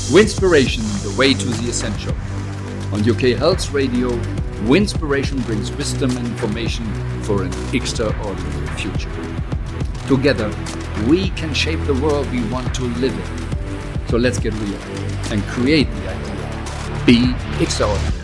Winspiration, the way to the essential. On UK Health Radio, Winspiration brings wisdom and information for an extraordinary future. Together, we can shape the world we want to live in. So let's get real and create the idea. Be extraordinary.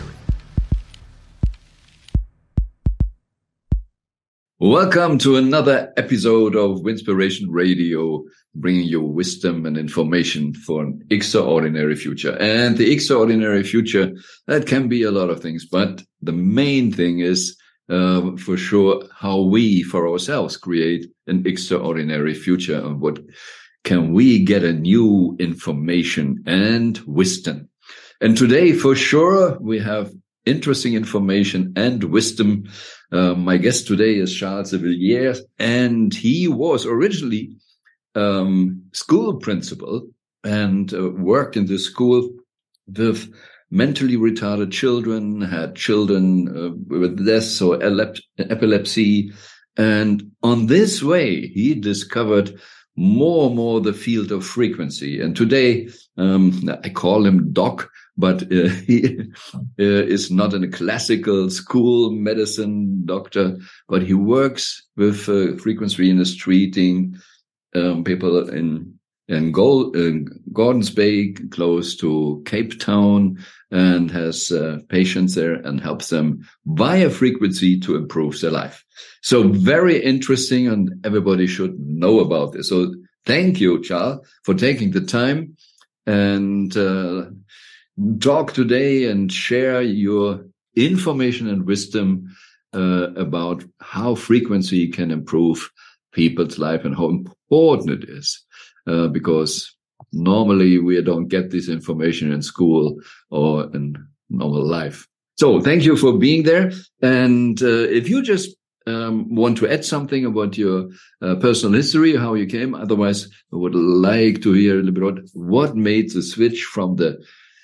Welcome to another episode of Winspiration Radio, bringing you wisdom and information for an extraordinary future. And the extraordinary future, that can be a lot of things, but the main thing is for sure how we for ourselves create an extraordinary future, and what can we get a new information and wisdom. And today for sure we have interesting information and wisdom. My guest today is Charles de Villiers, and he was originally school principal and worked in the school with mentally retarded children, had children with this or epilepsy. And on this way, he discovered more and more the field of frequency. And today, I call him Doc, but he is not a classical school medicine doctor, but he works with frequency and is treating people in Gordons Bay, close to Cape Town, and has patients there and helps them via frequency to improve their life. So very interesting, and everybody should know about this. So thank you, Charles, for taking the time and talk today and share your information and wisdom about how frequency can improve people's life and how important it is, because normally we don't get this information in school or in normal life. So thank you for being there. And if you just want to add something about your personal history, how you came, otherwise I would like to hear a little bit about what made the switch from the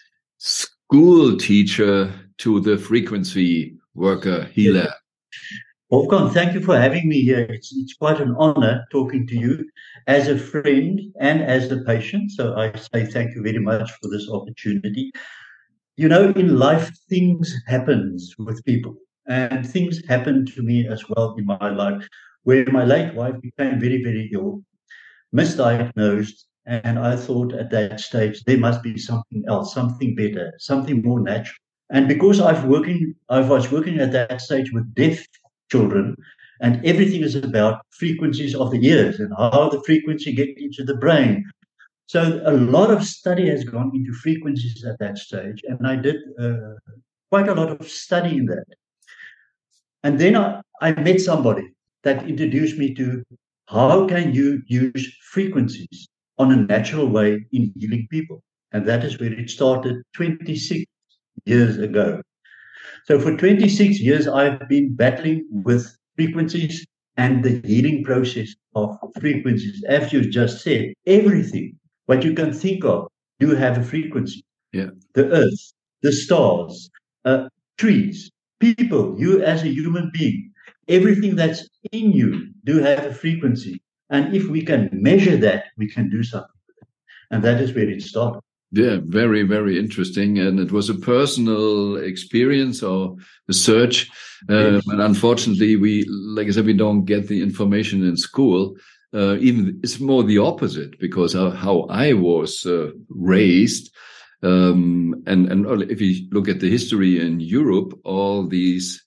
school teacher to the frequency worker healer. Wolfgang, thank you for having me here. It's quite an honor talking to you as a friend and as a patient. So I say thank you very much for this opportunity. You know, in life, things happen with people, and things happened to me as well in my life, where my late wife became very, very ill, misdiagnosed. And I thought at that stage, there must be something else, something better, something more natural. And because I was working at that stage with deaf children, and everything is about frequencies of the ears and how the frequency get into the brain. So a lot of study has gone into frequencies at that stage, and I did quite a lot of study in that. And then I met somebody that introduced me to how can you use frequencies on a natural way in healing people. And that is where it started 26 years ago. So for 26 years, I've been battling with frequencies and the healing process of frequencies. As you just said, everything what you can think of do have a frequency. Yeah. The earth, the stars, trees, people, you as a human being, everything that's in you do have a frequency. And if we can measure that, we can do something with it. And that is where it started. Yeah, very, very interesting. And it was a personal experience or research. And unfortunately, like I said, we don't get the information in school. Even it's more the opposite, because how I was raised. And if you look at the history in Europe, all these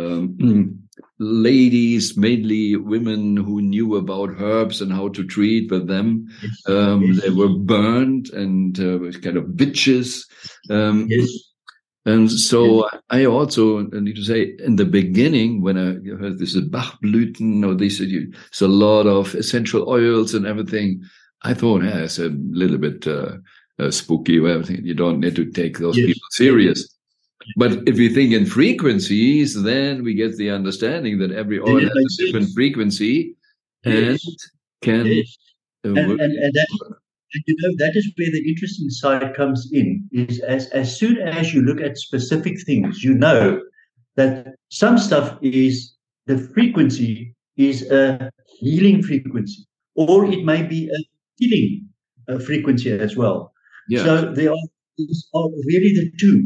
ladies, mainly women who knew about herbs and how to treat with them. They were burned and kind of witches. And so I also need to say, in the beginning, when I heard this is Bachblüten, or this, it's a lot of essential oils and everything, I thought, it's a little bit spooky or everything. You don't need to take those people serious. But if we think in frequencies, then we get the understanding that every oil has a different frequency and can. And you know, that is where the interesting side comes in. Is as soon as you look at specific things, you know that some stuff is the frequency is a healing frequency, or it may be a killing frequency as well. Yeah. So these are really the two.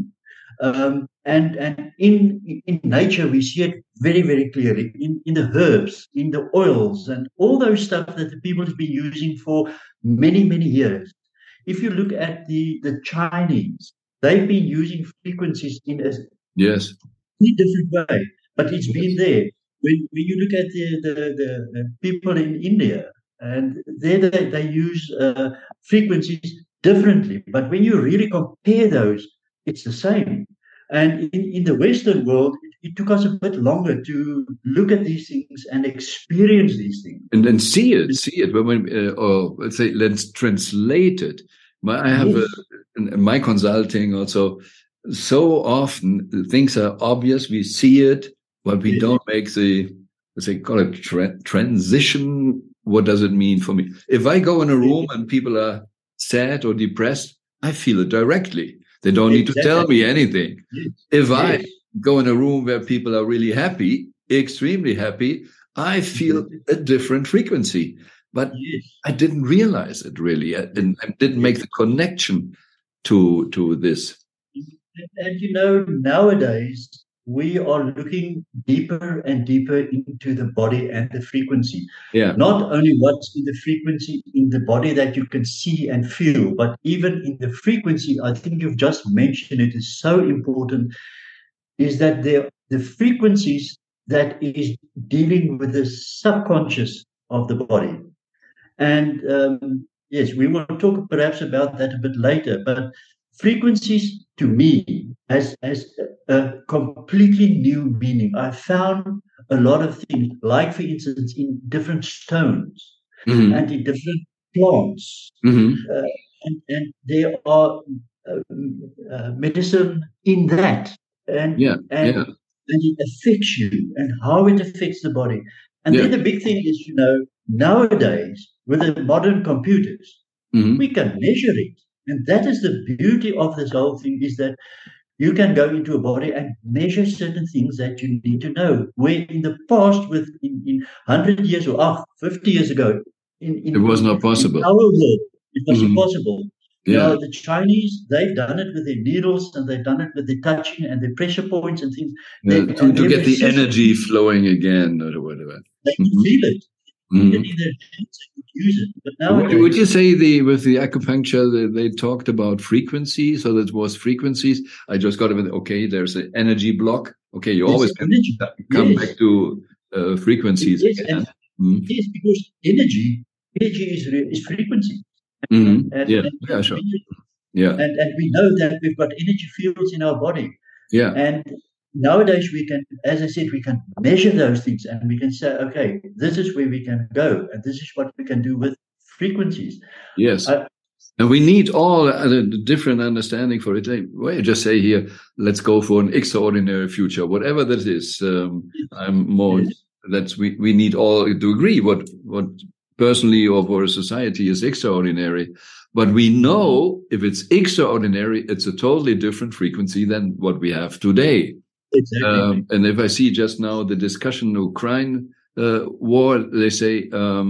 And in nature, we see it very, very clearly in the herbs, in the oils, and all those stuff that the people have been using for many, many years. If you look at the Chinese, they've been using frequencies in a Yes. different way, but it's been Yes. there. When you look at the people in India, and there they use frequencies differently, but when you really compare those, it's the same. And in the Western world, it took us a bit longer to look at these things and experience these things. And then see it. Or let's say, let's translate it. I have Yes. in my consulting also, so often things are obvious. We see it, but we Yes. don't make the, let's say, call it transition. What does it mean for me? If I go in a room and people are sad or depressed, I feel it directly. They don't need to tell me anything. Yes. If I go in a room where people are really happy, extremely happy, I feel a different frequency. But I didn't realize it really, and I didn't make the connection to this. And you know, nowadays we are looking deeper and deeper into the body and the frequency. Yeah. Not only what's in the frequency in the body that you can see and feel, but even in the frequency, I think you've just mentioned it is so important, is that the frequencies that is dealing with the subconscious of the body. And yes, we will talk perhaps about that a bit later, but frequencies to me has a completely new meaning. I found a lot of things, like for instance, in different stones and in different plants. And there are medicine in that. And it affects you and how it affects the body. And then the big thing is, you know, nowadays with the modern computers, we can measure it. And that is the beauty of this whole thing, is that you can go into a body and measure certain things that you need to know. Where in the past, in 100 years or 50 years ago, it was not possible. In our world, it was impossible. Yeah. Now, the Chinese, they've done it with their needles, and they've done it with the touching and the pressure points and things. To get the energy flowing again or whatever. They can feel it. In their hands, they could use it. But nowadays, would you say with the acupuncture, they talked about frequency? So that was frequencies. I just got it. Okay, there's an energy block. Okay, you always come back to frequencies again. Yes, because energy is frequency. Sure. Yeah. And we know that we've got energy fields in our body. Yeah. And nowadays we can, as I said, we can measure those things, and we can say, okay, this is where we can go, and this is what we can do with frequencies. Yes. And we need all the different understanding for it. Well, just say here, let's go for an extraordinary future, whatever that is. I'm more we need all to agree what personally or for a society is extraordinary. But we know if it's extraordinary, it's a totally different frequency than what we have today. Exactly. And if I see just now the discussion Ukraine war, they say,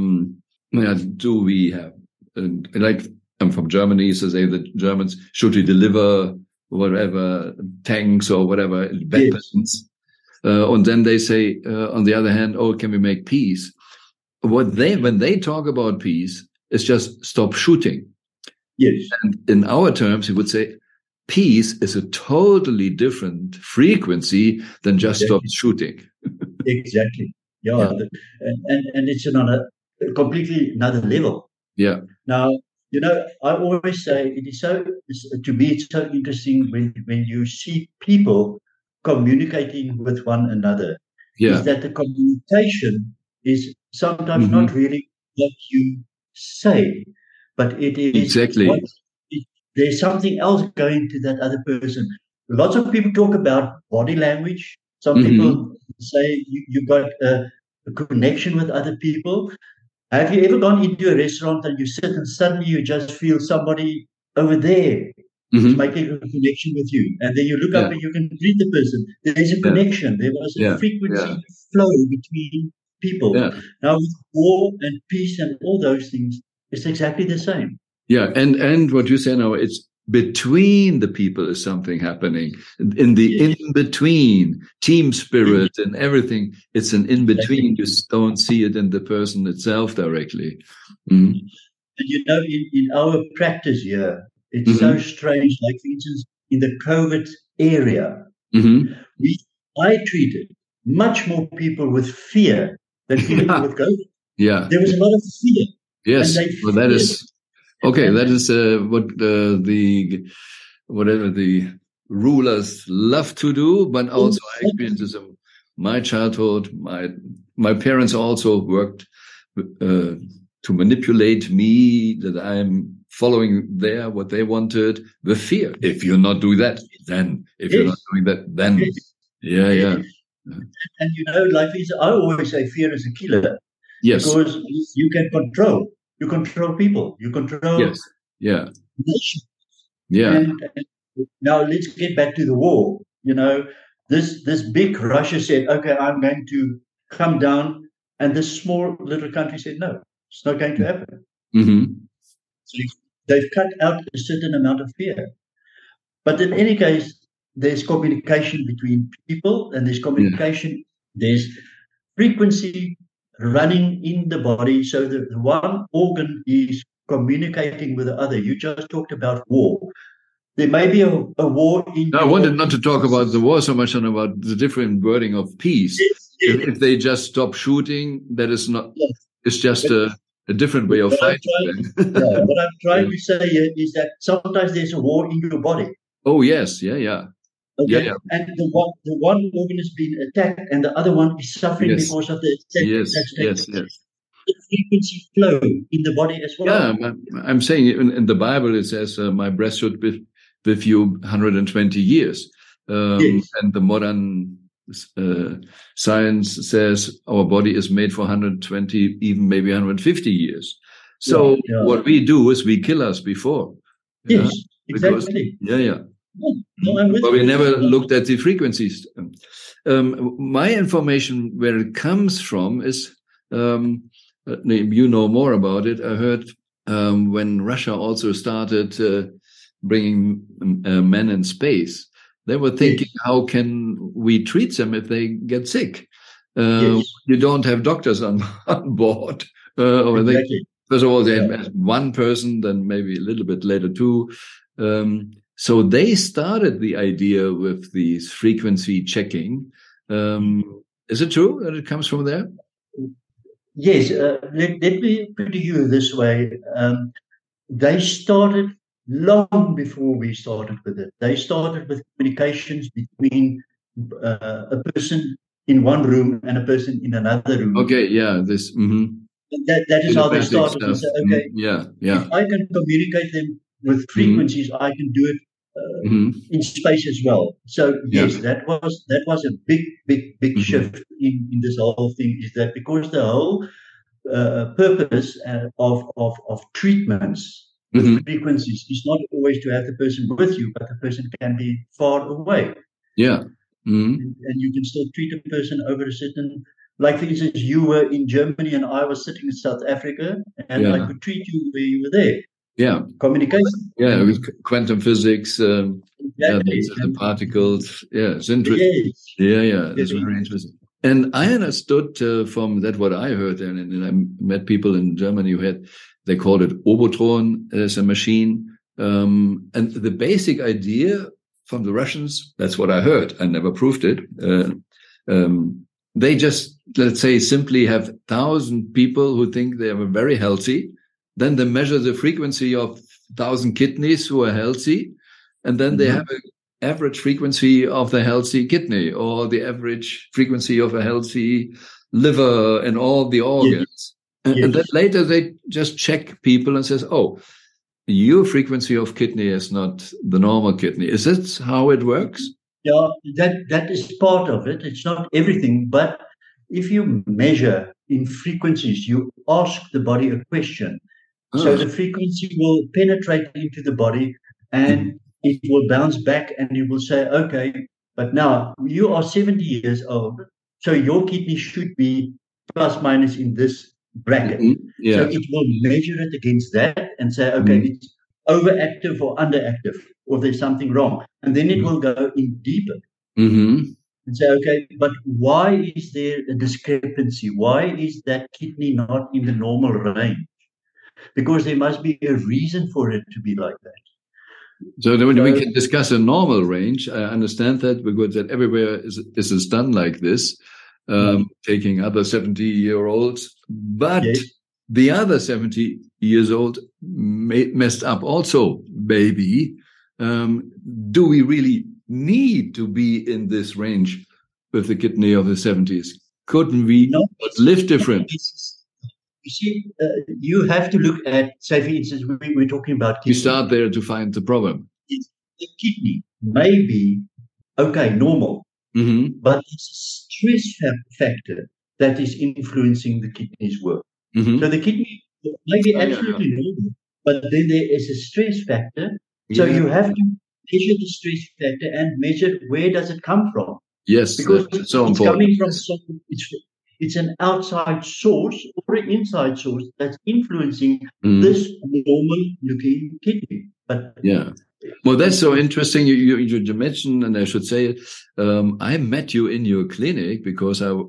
do we have, like I'm from Germany, so say the Germans, should we deliver whatever tanks or whatever weapons? And then they say, on the other hand, can we make peace? When they talk about peace, it's just stop shooting. Yes. And in our terms, he would say, peace is a totally different frequency than just stop shooting. Exactly. Yeah. And it's on a completely another level. Yeah. Now, you know, I always say to me, it's so interesting when you see people communicating with one another. Yeah. Is that the communication is sometimes not really what you say, but it is exactly. There's something else going to that other person. Lots of people talk about body language. Some people say you got a connection with other people. Have you ever gone into a restaurant and you sit and suddenly you just feel somebody over there making a connection with you? And then you look up and you can greet the person. There's a connection. There was a frequency flow between people. Now with war and peace and all those things, it's exactly the same. Yeah, and what you say now, it's between the people is something happening. In the in-between, team spirit and everything, it's an in-between. You don't see it in the person itself directly. Mm. And in our practice here, it's so strange. Like, for instance, in the COVID area, I treated much more people with fear than people with COVID. Yeah. There was a lot of fear. Yes. Well, that is... Okay, that is what whatever the rulers love to do, but also I experienced this in my childhood. My parents also worked to manipulate me, that I'm following what they wanted, with fear. If you're not doing that, then. If you're not doing that, then. Yeah. And like I always say, fear is a killer. Yes. Because you can control. You control people. You control nations. Yeah. And now let's get back to the war. This big Russia said, okay, I'm going to come down. And this small little country said, no, it's not going to happen. So they've cut out a certain amount of fear. But in any case, there's communication between people, and there's communication. There's frequency running in the body, so the one organ is communicating with the other. You just talked about war. There may be a war in... No, I wanted not to talk about the war so much, and about the different wording of peace. Yes. If they just stop shooting, that is not... Yes. It's just a different way of fighting. What I'm trying to say here is that sometimes there's a war in your body. Oh, yes. Yeah. Okay. Yeah. And the one organ has been attacked, and the other one is suffering because of the attack. Yes. The frequency flow in the body as well. Yeah, I'm saying in the Bible it says, "My breath should be with you 120 years," and the modern science says our body is made for 120, even maybe 150 years. So what we do is we kill us before. Yes, exactly. Yeah. But we never looked at the frequencies. My information, where it comes from, is you know more about it. I heard when Russia also started bringing men in space, they were thinking, how can we treat them if they get sick? You don't have doctors on board. First of all, they had one person, then maybe a little bit later two. So they started the idea with these frequency checking. Is it true that it comes from there? Yes. Let me put it you this way. They started long before we started with it. They started with communications between a person in one room and a person in another room. Okay, yeah. That is how they started. They said, okay, if I can communicate them with frequencies, I can do it in space as well. So yes, that was a big shift in this whole thing. Is that because the whole purpose of treatments with frequencies is not always to have the person with you, but the person can be far away. Yeah, and you can still treat a person over a certain. Like, for instance, you were in Germany and I was sitting in South Africa, and I could treat you where you were there. Yeah. Communication. Yeah, with quantum physics, the particles. Yeah, it's interesting. Yes. Yeah. It's very interesting. And I understood from that what I heard, and I met people in Germany who they called it Obotron as a machine. And the basic idea from the Russians, that's what I heard. I never proved it. They just, let's say, simply have 1,000 people who think they are very healthy. Then they measure the frequency of 1,000 kidneys who are healthy. And then they have an average frequency of the healthy kidney, or the average frequency of a healthy liver and all the organs. And then later they just check people and says, oh, your frequency of kidney is not the normal kidney. Is that how it works? Yeah, that is part of it. It's not everything, but if you measure in frequencies, you ask the body a question. So the frequency will penetrate into the body, and it will bounce back, and you will say, okay, but now you are 70 years old, so your kidney should be plus minus in this bracket. Yeah. So it will measure it against that and say, okay, it's overactive or underactive, or there's something wrong. And then it will go in deeper and say, okay, but why is there a discrepancy? Why is that kidney not in the normal range? Because there must be a reason for it to be like that. So then we can discuss a normal range. I understand that, because that everywhere is done like this, taking other 70-year-olds, but the other 70 years old messed up also, maybe. Do we really need to be in this range with the kidney of the 70s? Couldn't we live different? You see, you have to look at, say, for instance, we're talking about kidney. We start there to find the problem. The kidney may be, okay, normal, but it's a stress factor that is influencing the kidney's work. So the kidney may be absolutely normal, but then there is a stress factor. So you have to measure the stress factor and measure where does it come from. Yes, because that's so it's important. Coming from it's an outside source or an inside source that's influencing this normal-looking kidney. But well, that's so interesting. You mentioned, and I should say it. I met you in your clinic because I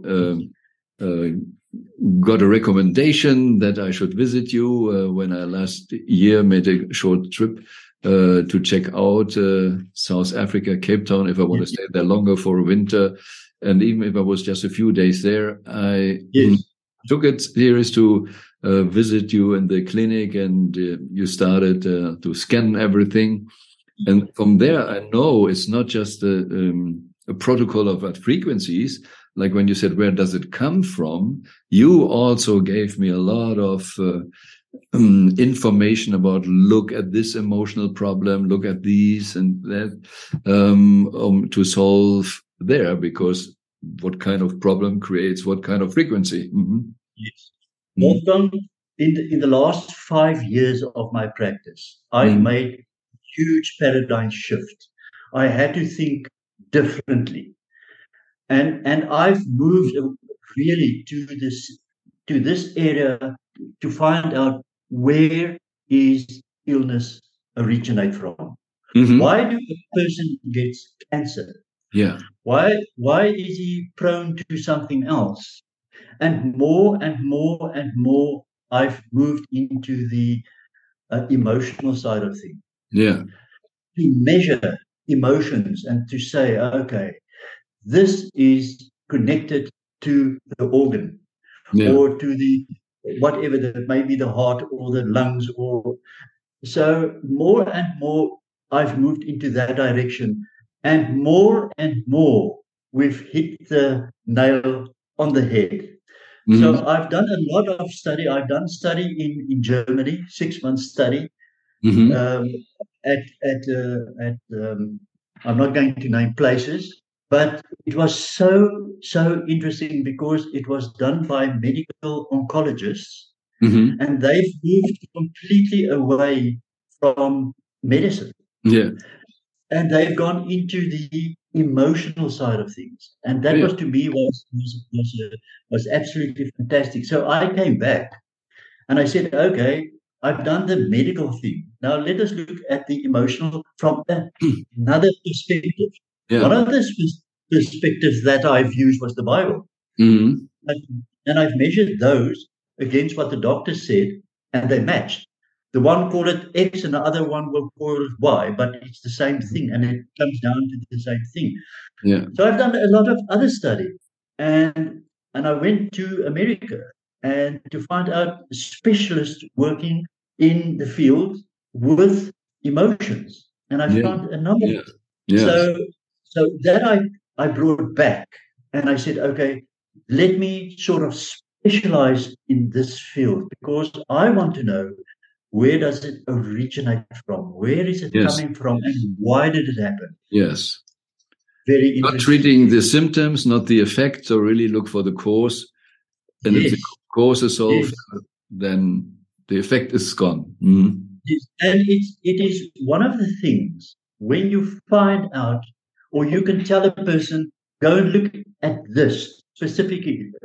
got a recommendation that I should visit you when I last year made a short trip to check out South Africa, Cape Town, if I want to stay there longer for winter. And even if I was just a few days there, I took it serious to visit you in the clinic, and you started to scan everything. And from there, I know it's not just a protocol of frequencies. Like when you said, where does it come from? You also gave me a lot of information about, look at this emotional problem, look at these and that, to solve there, because what kind of problem creates what kind of frequency? Yes. Wolfgang, in the last 5 years of my practice, I've made huge paradigm shift. I had to think differently, and I've moved really to this area to find out where is illness originate from. Why do a person get cancer? Why is he prone to something else? And more and more and more, I've moved into the emotional side of things. To measure emotions and to say, okay, this is connected to the organ or to the whatever that may be, the heart or the lungs, or so more and more I've moved into that direction, and more we've hit the nail on the head. So I've done a lot of study. I've done study in Germany, 6-month study. I'm not going to name places, but it was so interesting because it was done by medical oncologists, and they've moved completely away from medicine. And they've gone into the emotional side of things, and that was, to me, was absolutely fantastic. So I came back and I said, okay, I've done the medical thing. Now let us look at the emotional from another perspective. One of the perspectives that I've used was the Bible. And I've measured those against what the doctor said, and they matched. The one called it X and the other one will call it Y, but it's the same thing, and it comes down to the same thing. So I've done a lot of other study, and I went to America and to find out specialists working in the field with emotions, and I found a number of them. So that I brought back, and I said, okay, let me sort of specialize in this field, because I want to know, where does it originate from? Where is it coming from? And why did it happen? Very interesting. Not treating the symptoms, not the effect, so really look for the cause. And if the cause is solved, then the effect is gone. And it is one of the things, when you find out, or you can tell a person, go and look at this specifically.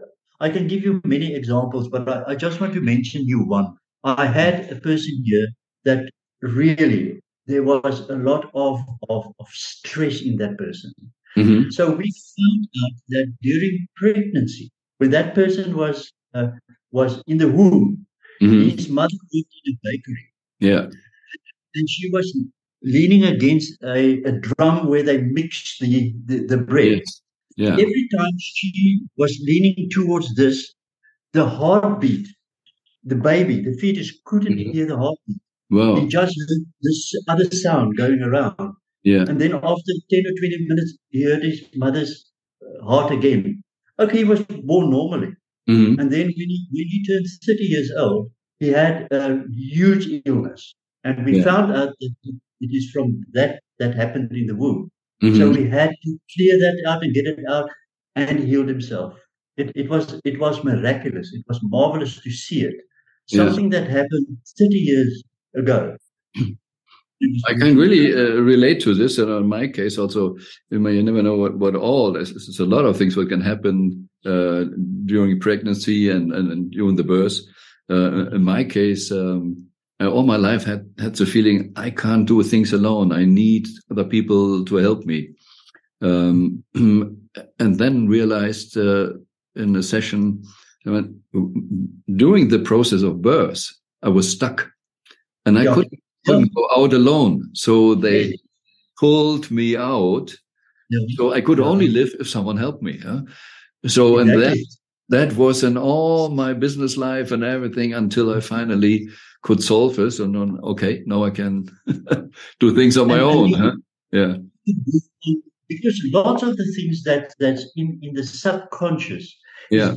I can give you many examples, but I just want to mention you one. I had a person here that really there was a lot of stress in that person. Mm-hmm. So we found out that during pregnancy, when that person was in the womb, Mm-hmm. his mother worked in a bakery, Yeah. and she was leaning against a drum where they mixed the bread. Yes. Yeah. Every time she was leaning towards this, the heartbeat, the baby, the fetus couldn't Mhm. hear the heartbeat. He Wow. just heard this other sound going around. Yeah. And then after 10 or 20 minutes, he heard his mother's heart again. Okay, he was born normally. Mm-hmm. And then when he turned 30 years old, he had a huge illness. And we Yeah. found out that it is from that happened in the womb. So Mm-hmm. we had to clear that out and get it out, and he healed himself. It was miraculous. It was marvelous to see it. Yeah. Something that happened 30 years ago. I can really relate to this. And in my case, also, you never know what all. There's a lot of things that can happen during pregnancy and during the birth. In my case, I all my life had the feeling I can't do things alone. I need other people to help me. And then realized in a session, during the process of birth, I was stuck, and I couldn't go out alone. So they pulled me out. So I could only live if someone helped me. So and that was in all my business life and everything until I finally could solve this. And then, okay, now I can do things on my own. Yeah. Because lots of the things that's in the subconscious, yeah,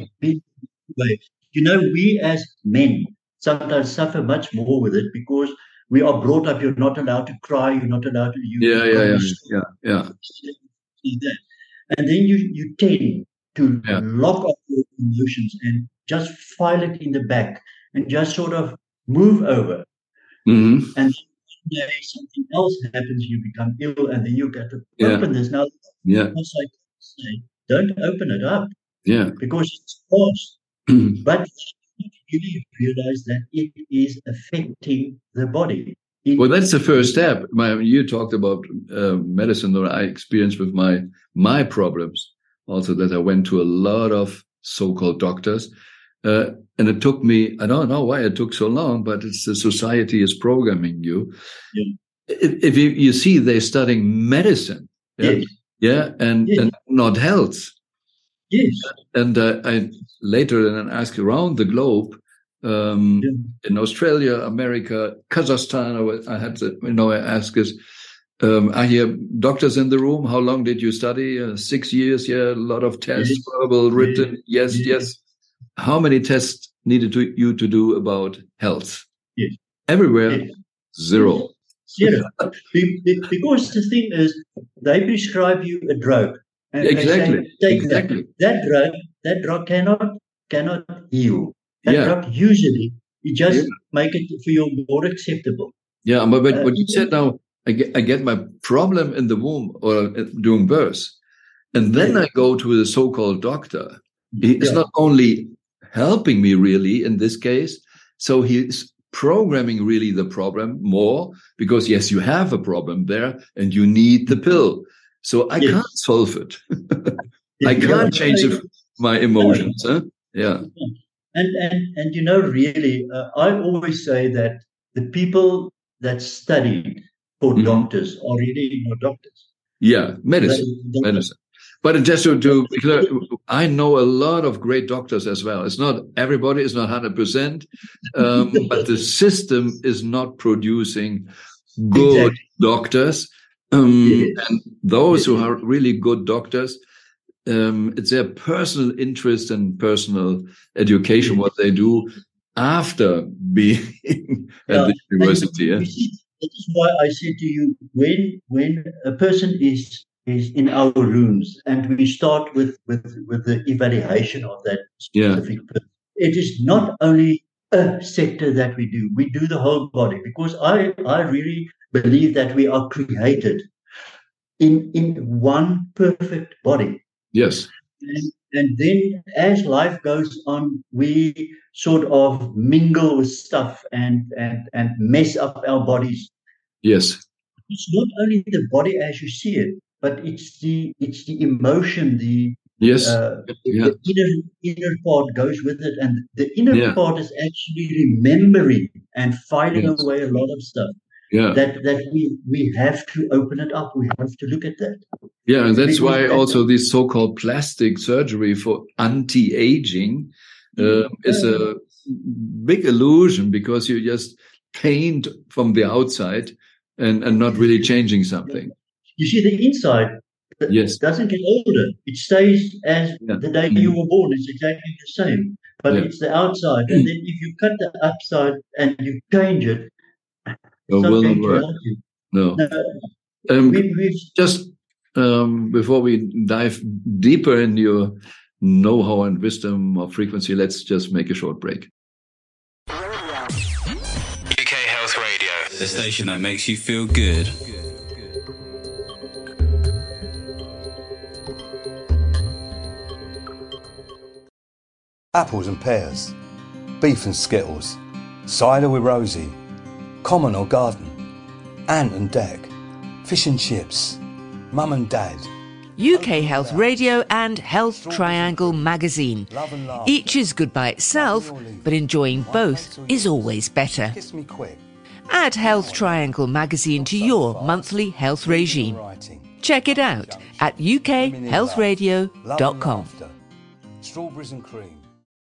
we as men sometimes suffer much more with it because we are brought up. You're not allowed to cry. You're not allowed to. Yeah. And then you tend to lock up your emotions and just file it in the back and just sort of move over. Mm-hmm. And then something else happens, you become ill, and then you get to open this. Now, I say, don't open it up. Yeah. Because it's forced. But you really realize that it is affecting the body. Well, that's the first step. You talked about medicine that I experienced with my problems. Also, that I went to a lot of so-called doctors, and it took me. I don't know why it took so long, but it's the society is programming you. Yeah. If you see, they're studying medicine, and not health. Yes. And I later then asked around the globe. In Australia, America, Kazakhstan, I had I asked us, are here doctors in the room? How long did you study? 6 years, a lot of tests, verbal, written, yes. How many tests needed you to do about health? Yes. Everywhere, zero. Zero. Because the thing is, they prescribe you a drug. And exactly. They say, that drug cannot heal. That drug usually you just make it for you more acceptable. Yeah, but what you said now, I get my problem in the womb or during birth, and then I go to the so-called doctor. He is not only helping me really in this case, so he's programming really the problem more because yes, you have a problem there and you need the pill. So I can't solve it. I can't change my emotions. Yeah. And really, I always say that the people that studied for doctors are really not doctors. Yeah, medicine. But just to be clear, I know a lot of great doctors as well. It's not everybody is not 100%, but the system is not producing good doctors. And those who are really good doctors, it's their personal interest and personal education, what they do after being at the university. That is why I said to you, when a person is in our rooms and we start with the evaluation of that specific person, it is not only a sector that we do the whole body, because I really believe that we are created in one perfect body. Yes. And then as life goes on, we sort of mingle with stuff and mess up our bodies. Yes. It's not only the body as you see it, but it's the emotion, Yes. Yeah. the inner part goes with it, and the inner Yeah. part is actually remembering and filing Yes. away a lot of stuff. Yeah. That we have to open it up. We have to look at that. Yeah, and that's Because why also this so-called plastic surgery for anti-aging is a big illusion, because you just paint from the outside and not really changing something. You see, the inside Yes. doesn't get older. It stays as Yeah. the day you were born. It's exactly the same. But Yeah. it's the outside. And then if you cut the upside and you change it, it's It not will going not to work. help you. No. No, Just before we dive deeper in your know-how and wisdom of frequency, let's just make a short break. UK Health Radio, the station that makes you feel good. Apples and pears, beef and skittles, cider with Rosie, common or garden, ant and deck, fish and chips, mum and dad. UK Health Radio and Health Triangle magazine. Each is good by itself, but enjoying both is always better. Kiss me quick. Add Health Triangle magazine to your monthly health regime. Check it out at ukhealthradio.com. Strawberries and cream.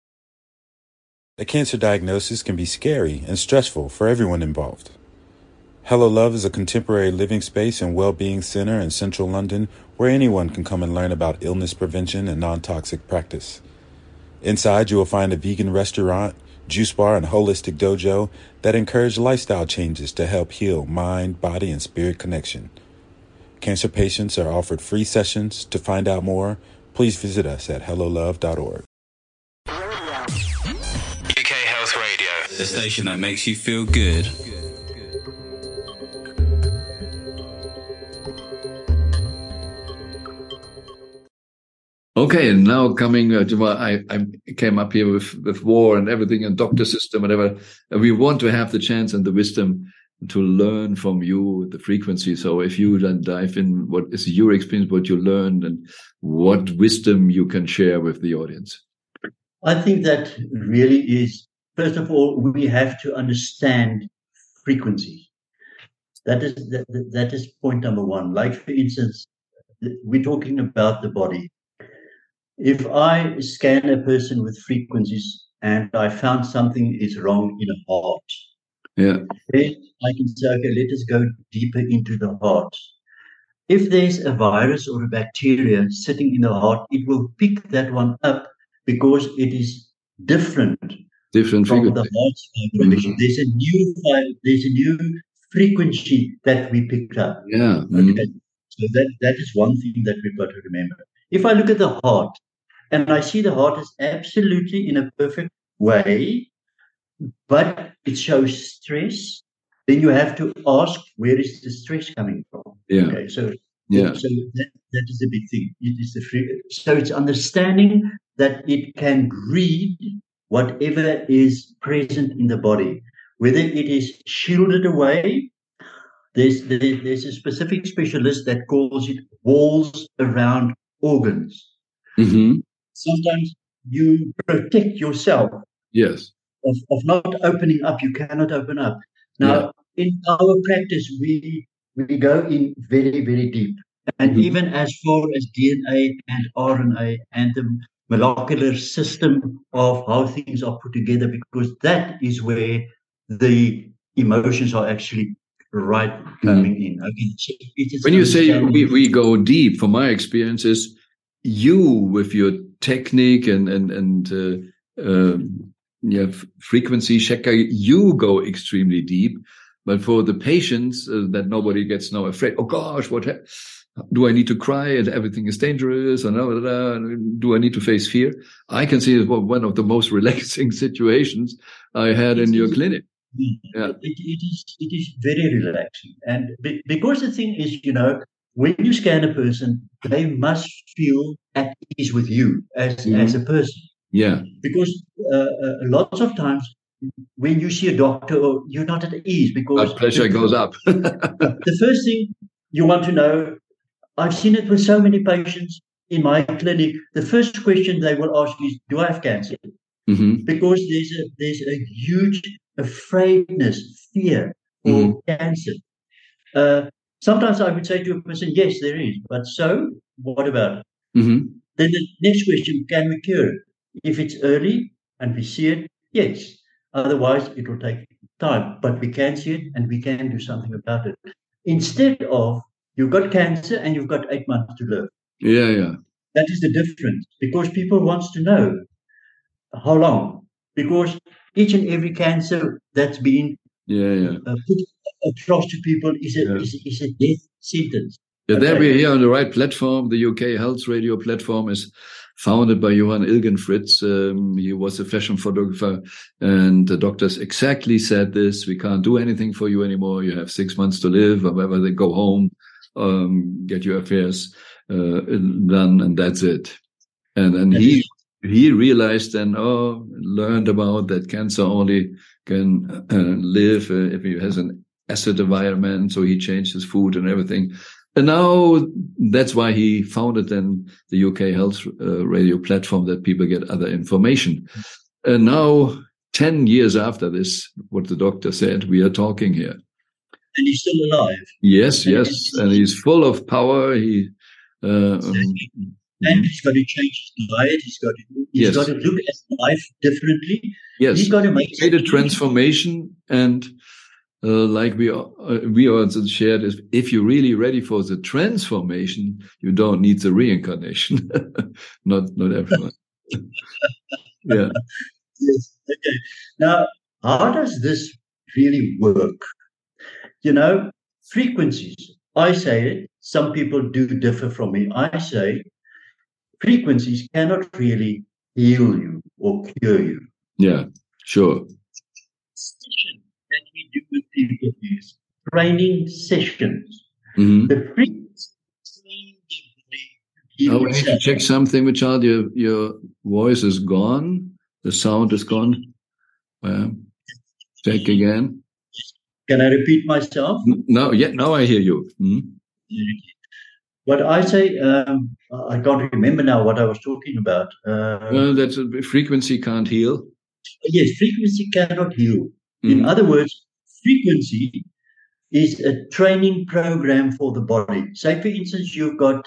A cancer diagnosis can be scary and stressful for everyone involved. Hello Love is a contemporary living space and well-being center in central London where anyone can come and learn about illness prevention and non-toxic practice. Inside, you will find a vegan restaurant, juice bar, and holistic dojo that encourage lifestyle changes to help heal mind, body, and spirit connection. Cancer patients are offered free sessions. To find out more, please visit us at hellolove.org. UK Health Radio, the station that makes you feel good. Okay, and now coming to I came up here with war and everything and doctor system, whatever. We want to have the chance and the wisdom to learn from you the frequency. So if you then dive in, what is your experience, what you learned, and what wisdom you can share with the audience? I think that really is, first of all, we have to understand frequency. That is point number one. Like, for instance, we're talking about the body. If I scan a person with frequencies and I found something is wrong in the heart, then I can say, okay, let us go deeper into the heart. If there's a virus or a bacteria sitting in the heart, it will pick that one up because it is different from frequency. the heart's vibration. Mm-hmm. There's a new frequency that we picked up. Yeah. Okay. So that is one thing that we've got to remember. If I look at the heart and I see the heart is absolutely in a perfect way, but it shows stress, then you have to ask, where is the stress coming from? Yeah. Okay, so that is a big thing. It is so it's understanding that it can read whatever is present in the body, whether it is shielded away. There's a specific specialist that calls it walls around organs. Mm-hmm. Sometimes you protect yourself. Yes. Of not opening up. You cannot open up. Now, in our practice, we go in very, very deep. And even as far as DNA and RNA and the molecular system of how things are put together, because that is where the emotions are actually coming in. Okay, so when you say we go deep, from my experiences, you with your technique and frequency checker, you go extremely deep. But for the patients, that nobody gets now afraid. Oh gosh, do I need to cry and everything is dangerous? Or no, do I need to face fear? I can see it was one of the most relaxing situations I had in your clinic. Yeah. It is very relaxing. And because the thing is, when you scan a person, they must feel at ease with you as a person. Yeah. Because lots of times when you see a doctor, you're not at ease because blood pressure goes up. The first thing you want to know, I've seen it with so many patients in my clinic. The first question they will ask is, do I have cancer? Mm-hmm. Because there's a huge afraidness, fear for cancer. Sometimes I would say to a person, yes, there is, but so what about it? Mm-hmm. Then the next question, can we cure it? If it's early and we see it, yes. Otherwise, it will take time, but we can see it and we can do something about it. Instead of, you've got cancer and you've got 8 months to live. Yeah, yeah. That is the difference, because people want to know how long. Because each and every cancer that's been put across to people is a death sentence. Yeah, there we are here on the right platform. The UK Health Radio platform is founded by Johan Ilgenfritz. He was a fashion photographer, and the doctors exactly said this: we can't do anything for you anymore. You have 6 months to live. However, they go home, get your affairs done, and that's it. And he realized and learned about that cancer only can live if he has an acid environment. So he changed his food and everything. And now that's why he founded then the UK Health Radio platform, that people get other information. And now, 10 years after this, what the doctor said, we are talking here. And he's still alive. Yes. And he's full of power. And he's got to change his diet. He's got to look at life differently. Yes. He's got to make a transformation. And like we also shared, is if you're really ready for the transformation, you don't need the reincarnation. not everyone. Yeah. Yes. Okay. Now, how does this really work? Frequencies. I say it. Some people do differ from me. I say frequencies cannot really heal you or cure you. Yeah, sure. That we do with people is training sessions. Mm-hmm. The frequencies train the body. We need to check something, Richard. Your voice is gone. The sound is gone. Check again. Can I repeat myself? No, now I hear you. Mm-hmm. What I say, I can't remember now what I was talking about. That's a frequency can't heal. Yes, frequency cannot heal. Mm-hmm. In other words, frequency is a training program for the body. Say, for instance, you've got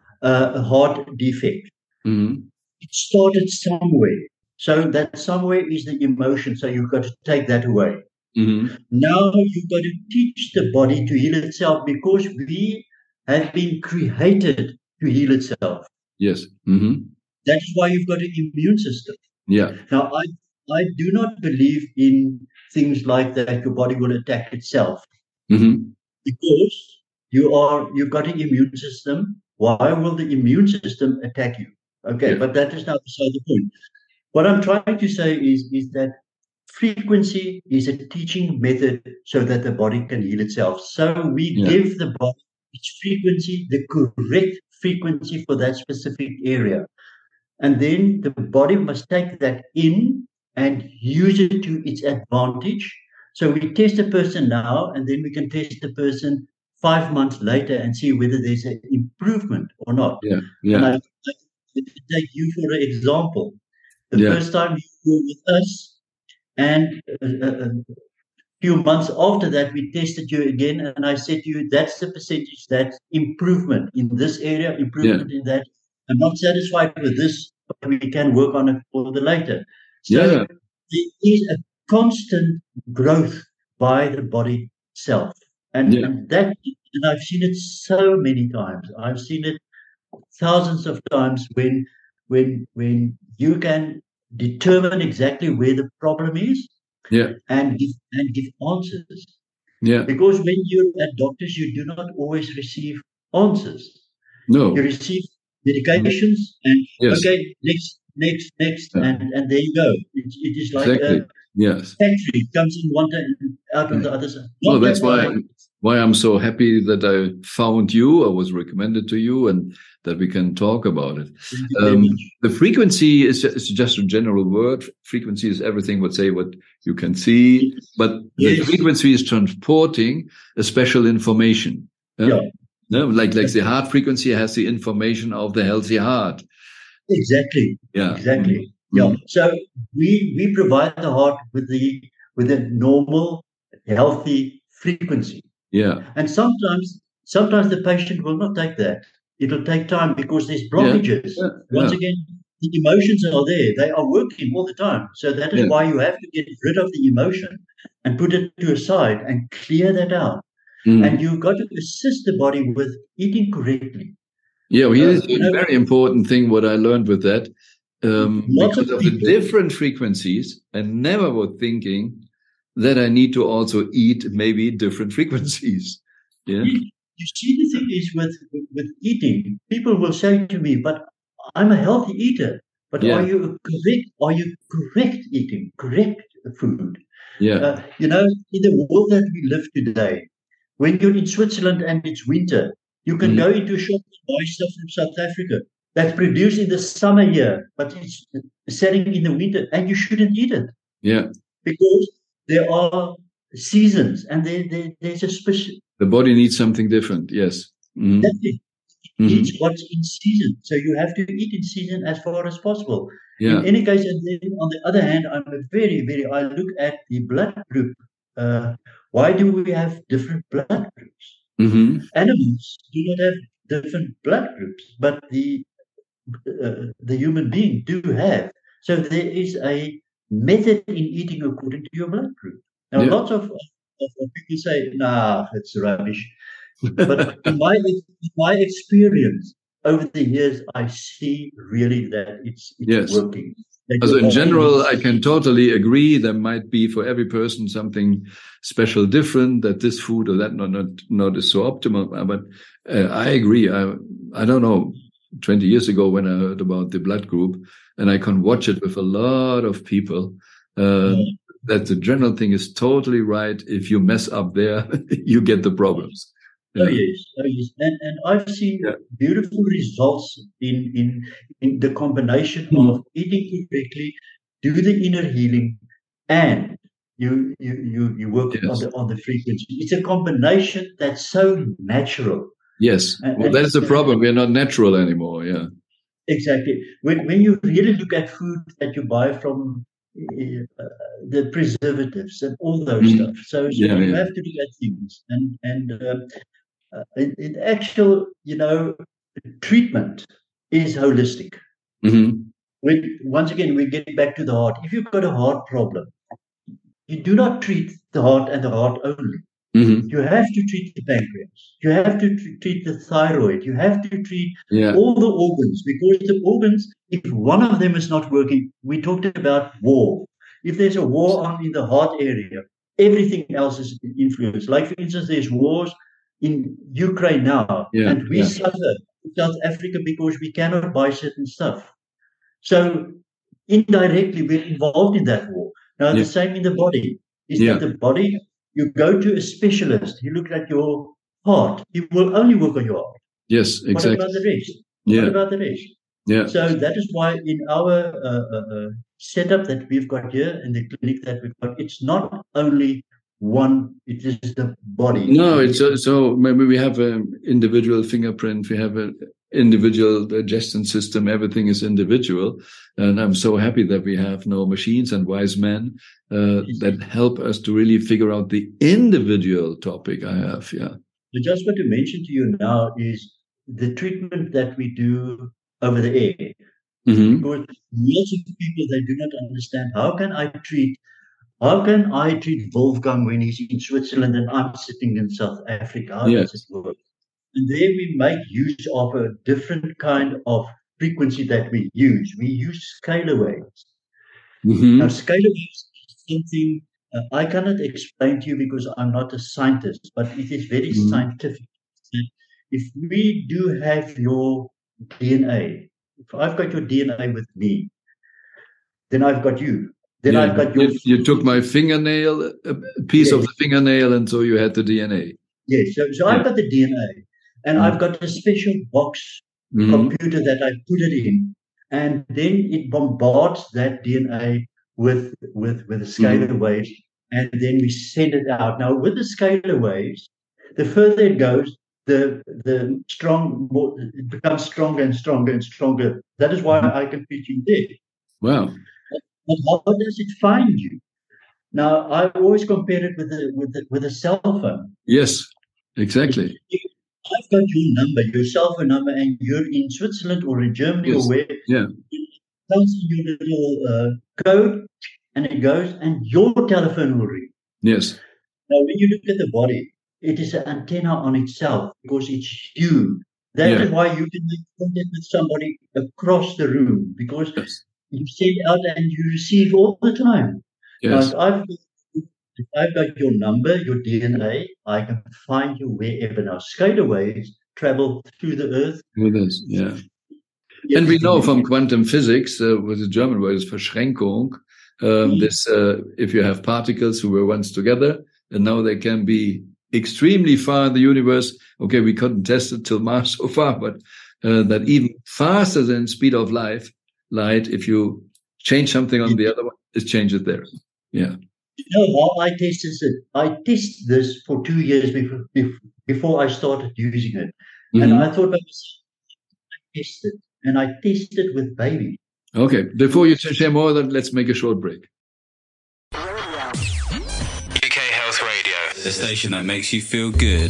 a heart defect. Mm-hmm. It started somewhere. So that somewhere is the emotion. So you've got to take that away. Mm-hmm. Now you've got to teach the body to heal itself, because we have been created to heal itself. Yes. Mm-hmm. That is why you've got an immune system. Yeah. Now, I do not believe in things like that your body will attack itself. Mm-hmm. Because you've got an immune system. Why will the immune system attack you? Okay, but that is not beside the point. What I'm trying to say is that frequency is a teaching method so that the body can heal itself. So we give the body its frequency, the correct frequency for that specific area. And then the body must take that in and use it to its advantage. So we test a person now, and then we can test the person 5 months later and see whether there's an improvement or not. Yeah. And I take you for an example. The first time you were with us, and a few months after that, we tested you again, and I said to you, that's the percentage, that's improvement in this area, improvement in that. I'm not satisfied with this, but we can work on it for the later. So there is a constant growth by the body itself. And I've seen it so many times. I've seen it thousands of times when you can determine exactly where the problem is, and give answers. Yeah. Because when you're at doctors, you do not always receive answers. No. You receive medications and okay, next, and there you go. It is like a factory. It comes in one time and out on the other side. Well, that's why why I'm so happy that I found you, or was recommended to you, and that we can talk about it. The frequency is just a general word. Frequency is everything, what you can see, but the frequency is transporting a special information. Like the heart frequency has the information of the healthy heart. Exactly. Yeah. Exactly. Yeah. So we provide the heart with a normal, healthy frequency. Yeah. And sometimes the patient will not take that. It'll take time because there's blockages. Once again, the emotions are there. They are working all the time. So that is why you have to get rid of the emotion and put it to a side and clear that out. And you've got to assist the body with eating correctly. Yeah, here's a very important thing what I learned with that. Because of the different frequencies, I never was thinking that I need to also eat maybe different frequencies. Yeah. You see, the thing is with eating, people will say to me, but I'm a healthy eater. But are you correct eating, correct food? Yeah. In the world that we live today, when you're in Switzerland and it's winter, you can go into a shop and buy stuff from South Africa that's produced in the summer here, but it's selling in the winter, and you shouldn't eat it. Yeah. Because there are seasons, and there's a special. The body needs something different. Yes. Mm-hmm. That's it. It needs what's in season. So you have to eat in season as far as possible. Yeah. In any case, and then on the other hand, I look at the blood group. Why do we have different blood groups? Mm-hmm. Animals do not have different blood groups, but the human being do have. So there is a method in eating according to your blood group. Now, lots of people say, "Nah, it's rubbish." But in my experience over the years, I see really that it's working. So in general, I can totally agree. There might be for every person something special, different, that this food or that not is so optimal. But I agree. I don't know, 20 years ago when I heard about the blood group, and I can watch it with a lot of people, that the general thing is totally right. If you mess up there, you get the problems. Oh yes. And I've seen beautiful results in the combination of eating correctly, do the inner healing, and you work on the frequency. It's a combination that's so natural. Yes. Well, that is the problem. We're not natural anymore. Yeah. Exactly. When you really look at food that you buy from the preservatives and all those stuff, so you have to look at things and in actual, treatment is holistic. Once again, we get back to the heart. If you've got a heart problem, you do not treat the heart and the heart only. You have to treat the pancreas. You have to treat the thyroid. You have to treat all the organs, because the organs, if one of them is not working, we talked about war. If there's a war on in the heart area, everything else is influenced. Like, for instance, there's wars in Ukraine now, and we suffer in South Africa because we cannot buy certain stuff. So indirectly, we're involved in that war. Now, the same in the body is that the body, you go to a specialist, he looks at your heart, he will only work on your heart. Yes, exactly. What about the rest? What about the rest? Yeah. So that is why in our setup that we've got here in the clinic that we've got, it's not only one, it is the body. No, it's so maybe we have an individual fingerprint, we have an individual digestion system, everything is individual. And I'm so happy that we have no machines and wise men that help us to really figure out the individual topic I have. Yeah. So just what to mention to you now is the treatment that we do over the air. Because lots of people, they do not understand, how can I treat Wolfgang when he's in Switzerland and I'm sitting in South Africa? How does it work? And there we make use of a different kind of frequency that we use. We use scalar waves. Now, scalar waves is something I cannot explain to you because I'm not a scientist, but it is very scientific. If we do have your DNA, if I've got your DNA with me, then I've got you. Then I've got your. You took my fingernail, a piece of the fingernail, and so you had the DNA. Yes. So I've got the DNA, and I've got a special box computer that I put it in, and then it bombards that DNA with the scalar waves, and then we send it out. Now, with the scalar waves, the further it goes, the it becomes stronger and stronger and stronger. That is why I can put you there. Wow. But how does it find you? Now, I always compare it with a cell phone. Yes, exactly. I've got your number, your cell phone number, and you're in Switzerland or in Germany or where. Yeah. It tells you your little code, and it goes, and your telephone will ring. Yes. Now, when you look at the body, it is an antenna on itself because it's you. That is why you can make contact with somebody across the room, because you send out and you receive all the time. Yes. If I've got your number, your DNA, I can find you wherever. Now, scalar waves travel through the earth. With us, yeah. And we know from quantum physics, with the German word is Verschränkung, this, if you have particles who were once together, and now they can be extremely far in the universe. Okay, we couldn't test it till Mars so far, but that even faster than speed of light, if you change something on the other one, it changes there. Yeah. You know how I tested it? I tested this for 2 years before I started using it. And I thought I tested, and I tested with babies. Okay, before you share more, let's make a short break. UK Health Radio, the station that makes you feel good.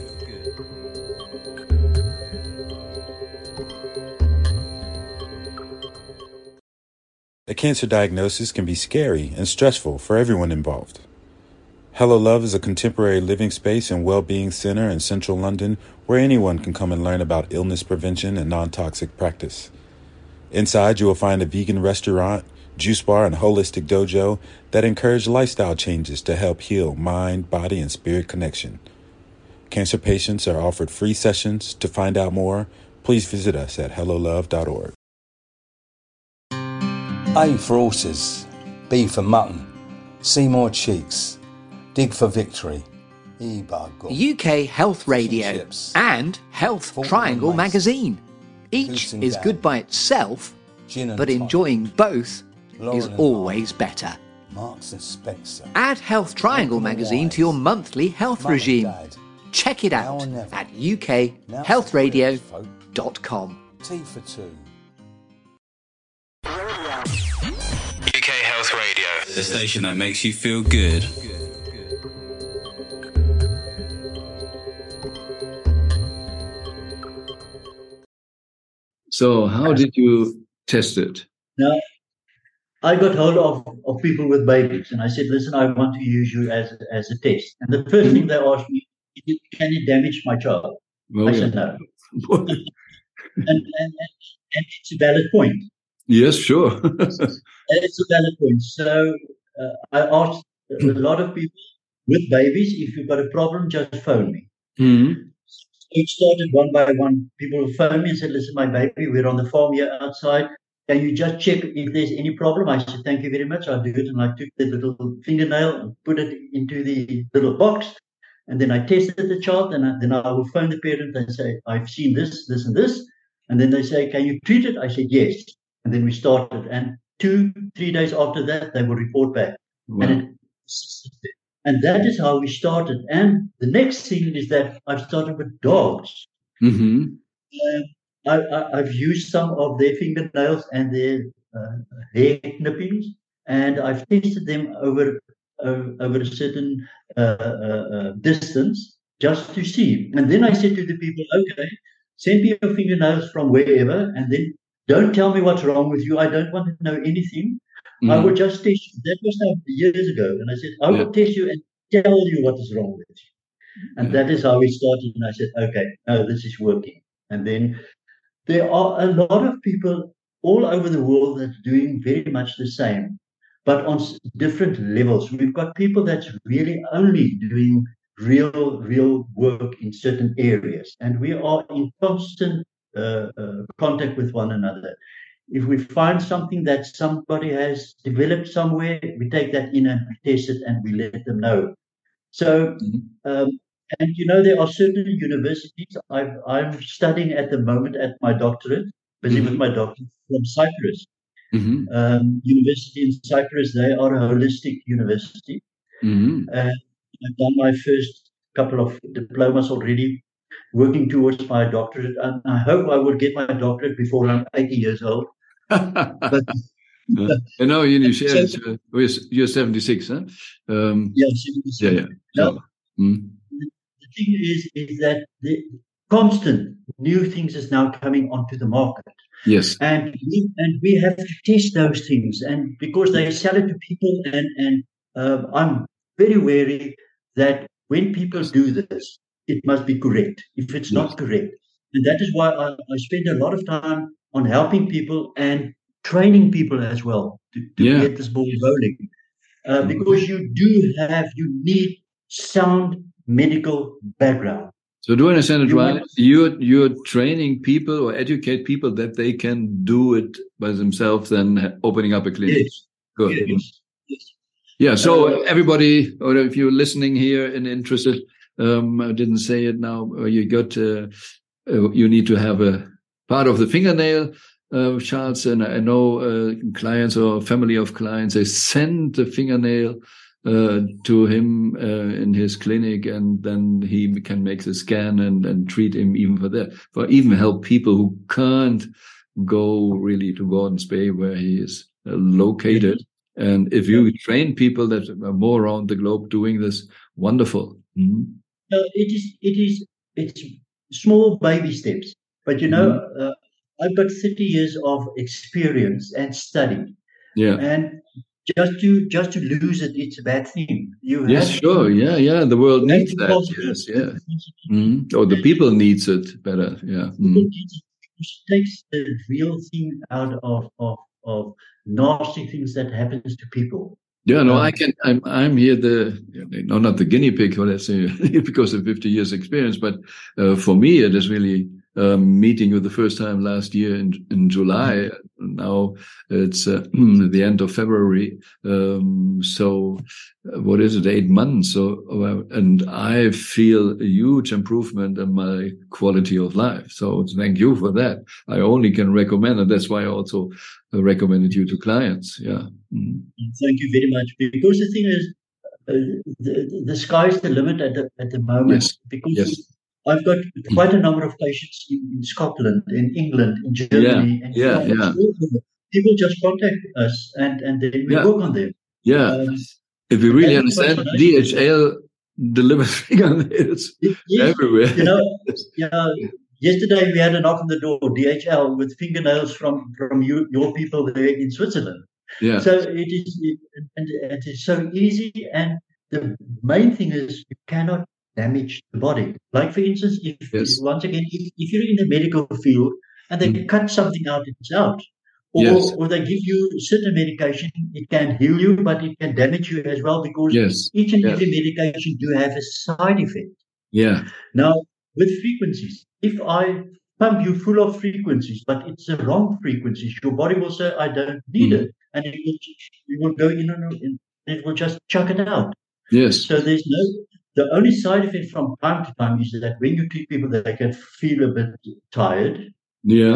A cancer diagnosis can be scary and stressful for everyone involved. Hello Love is a contemporary living space and well-being center in central London where anyone can come and learn about illness prevention and non-toxic practice. Inside, you will find a vegan restaurant, juice bar, and holistic dojo that encourage lifestyle changes to help heal mind, body, and spirit connection. Cancer patients are offered free sessions. To find out more, please visit us at hellolove.org. A for horses, B for mutton, C more cheeks, dig for victory, E bug. UK Health Radio and Health Triangle magazine. Each is good by itself, but enjoying both is always better. Marks and Spencer. Add Health Triangle magazine to your monthly health regime. Check it out at ukhealthradio.com. T for two. UK Health Radio, the station that makes you feel good. So how did you test it? Now, I got hold of people with babies, and I said, listen, I want to use you as a test. And the first thing they asked me, can it damage my child? Oh, I said no. and it's a valid point. Yes, sure. It's a valid point. So I asked a lot of people with babies, if you've got a problem, just phone me. Mm-hmm. So it started one by one. People would phone me and said, listen, my baby, we're on the farm here outside. Can you just check if there's any problem? I said, thank you very much. I'll do it. And I took the little fingernail and put it into the little box. And then I tested the child. And then I will phone the parent and say, I've seen this, this, and this. And then they say, can you treat it? I said, yes. And then we started. And 2-3 days after that, they will report back. Wow. And that is how we started. And the next thing is that I've started with dogs. Mm-hmm. I've used some of their fingernails and their hair clippings, and I've tested them over a certain distance just to see. And then I said to the people, okay, send me your fingernails from wherever, and then don't tell me what's wrong with you. I don't want to know anything. Mm-hmm. I will just test you. That was now years ago. And I said, I will test you and tell you what is wrong with you. And that is how we started. And I said, okay, no, this is working. And then there are a lot of people all over the world that's doing very much the same, but on different levels. We've got people that's really only doing real work in certain areas. And we are in constant contact with one another. If we find something that somebody has developed somewhere, we take that in and we test it and we let them know. So, and And there are certain universities. I'm studying at the moment at my doctorate, busy with my doctorate from Cyprus. University in Cyprus, they are a holistic university. I've done my first couple of diplomas already, working towards my doctorate. And I hope I will get my doctorate before I'm 80 years old. But and now you share you're 76, huh? Yeah, 76. Yeah. Now, the thing is that the constant new things is now coming onto the market. Yes. And we have to test those things, and because they sell it to people, and I'm very wary that when people do this, it must be correct. If it's not correct, and that is why I spend a lot of time on helping people and training people as well to get this ball rolling, because you need sound medical background. So do I understand it right? You're training people or educate people that they can do it by themselves and opening up a clinic. Yes. Good. Yes. Yeah. So everybody, or if you're listening here and interested, I didn't say it now. You need to have a part of the fingernail, Charles. And I know clients or family of clients, they send the fingernail to him in his clinic, and then he can make the scan and treat him even for that, for even help people who can't go really to Gordons Bay where he is located. And if you train people that are more around the globe doing this, wonderful. It's small baby steps, but I've got 30 years of experience and study. Yeah. And just to lose it, it's a bad thing. Sure. Yeah. The world needs that. Yes, yeah. Or the people needs it better. Yeah. It takes the real thing out of nasty things that happens to people. Yeah, no, I'm here not the guinea pig, let's say, because of 50 years experience, but for me, it is really meeting you the first time last year in July. Now it's the end of February. So what is it, 8 months? So, and I feel a huge improvement in my quality of life. So thank you for that. I only can recommend, and that's why I also recommended you to clients. Yeah. Thank you very much. Because the thing is, the sky's the limit at the moment. Yes. Because I've got quite a number of patients in Scotland, in England, in Germany, and France. People just contact us, and then we work on them. Yeah. If you really understand, DHL delivers fingernails everywhere. Yesterday we had a knock on the door, DHL, with fingernails from your people there in Switzerland. Yeah. So it is so easy, and the main thing is you cannot damage the body. Like, for instance, if you're in the medical field and they cut something out, it's out. Or they give you certain medication, it can heal you, but it can damage you as well, because each and every medication do have a side effect. Yeah. Now, with frequencies, if I pump you full of frequencies, but it's the wrong frequencies, your body will say, I don't need it. And it will go in and it will just chuck it out. Yes. So the only side effect from time to time is that when you treat people, they can feel a bit tired. Yeah.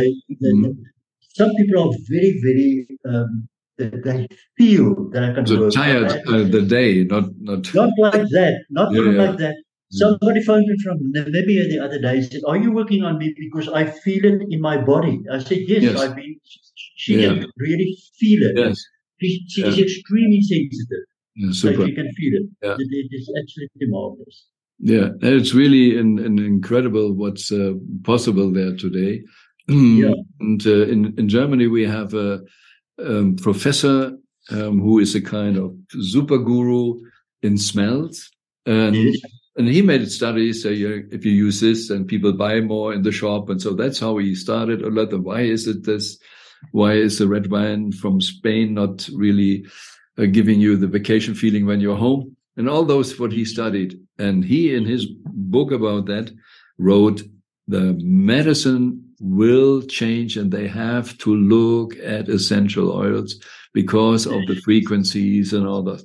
Some people are very, very, they feel that I can work. So tired the day, not like that. Not like that. Somebody phoned me from Namibia the other day. Said, "Are you working on me because I feel it in my body?" I said, "Yes, I've been." She can really feel it. Yes. She is extremely sensitive. Yeah, so she can feel it. Yeah. It is absolutely marvelous. Yeah, it's really an incredible what's possible there today. And in Germany we have a professor who is a kind of super guru in smells, and he made studies. If you use this, and people buy more in the shop, and so that's how he started. A lot of why is it this? Why is the red wine from Spain not really giving you the vacation feeling when you're home? And all those what he studied, and he in his book about that wrote the medicine will change, and they have to look at essential oils because of the frequencies and all that.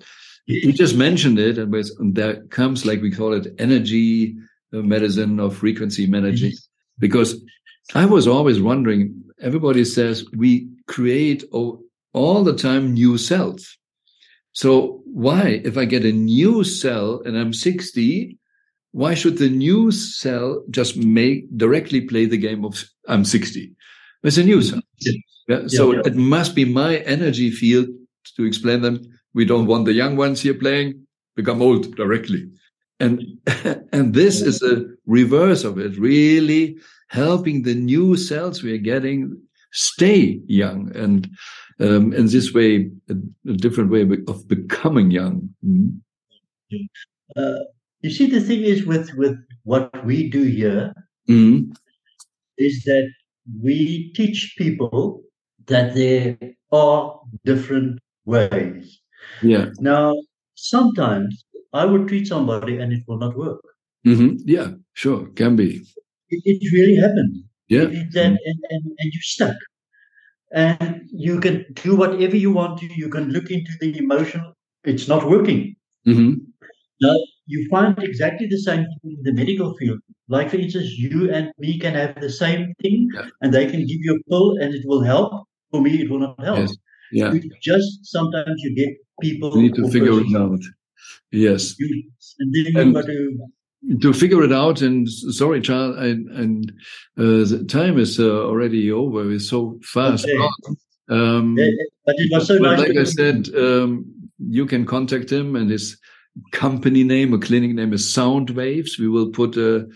You just mentioned it, and there comes, like we call it, energy medicine or frequency managing. Yes. Because I was always wondering, everybody says we create all the time new cells. So why, if I get a new cell and I'm 60, why should the new cell just directly play the game of I'm 60? It's a new cell. Yeah? So it must be my energy field to explain them. We don't want the young ones here playing, become old directly. And this is a reverse of it, really helping the new cells we are getting stay young. And in this way, a different way of becoming young. You see, the thing is with what we do here is that we teach people that there are different ways. Yeah. Now, sometimes I would treat somebody and it will not work. Mm-hmm. Yeah, sure, can be. It really happens. Yeah. And you're stuck. And you can do whatever you want to. You can look into the emotion. It's not working. Mm-hmm. Now, you find exactly the same thing in the medical field. Like, for instance, you and me can have the same thing, and they can give you a pill and it will help. For me, it will not help. Yes. Yeah. Sometimes you get people. You need to figure it out. Yes. And then you've got to figure it out. And sorry, Charles, and the time is already over. It's so fast. Okay. But it was so nice. Like I said, you can contact him, and his company name or clinic name is Sound Waves. We will put the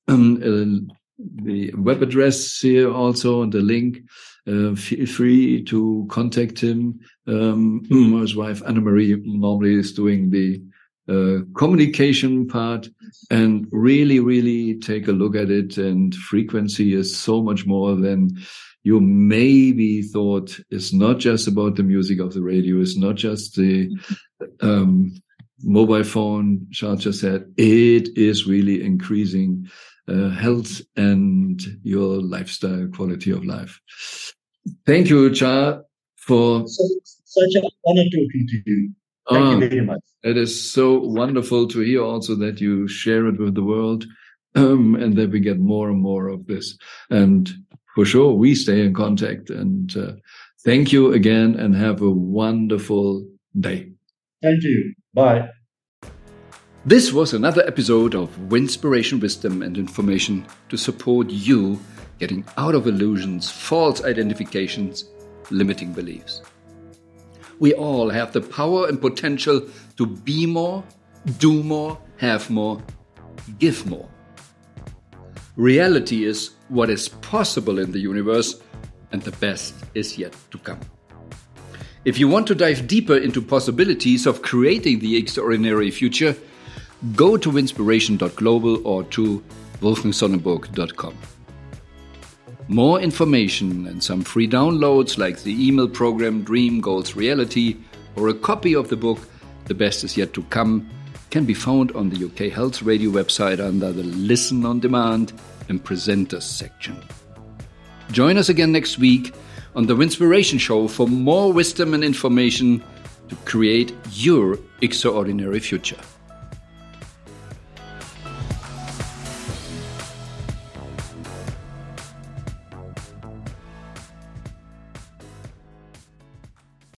web address here also and the link. Feel free to contact him. His wife Anna-Marie normally is doing the communication part, and really, really take a look at it. And frequency is so much more than you maybe thought. It's not just about the music of the radio. It's not just the mobile phone. Charles just said it is really increasing health and your lifestyle, quality of life. Thank you, Charles, for such an honor talking to you. Thank you very much. It is so wonderful to hear also that you share it with the world, and that we get more and more of this. And for sure, we stay in contact. And thank you again, and have a wonderful day. Thank you. Bye. This was another episode of Winspiration, Wisdom and Information to support you getting out of illusions, false identifications, limiting beliefs. We all have the power and potential to be more, do more, have more, give more. Reality is what is possible in the universe, and the best is yet to come. If you want to dive deeper into possibilities of creating the extraordinary future, go to winspiration.global or to wolfgangsonnenburg.com. More information and some free downloads like the email program Dream Goals Reality or a copy of the book The Best Is Yet to Come can be found on the UK Health Radio website under the Listen on Demand and Presenters section. Join us again next week on the Winspiration Show for more wisdom and information to create your extraordinary future.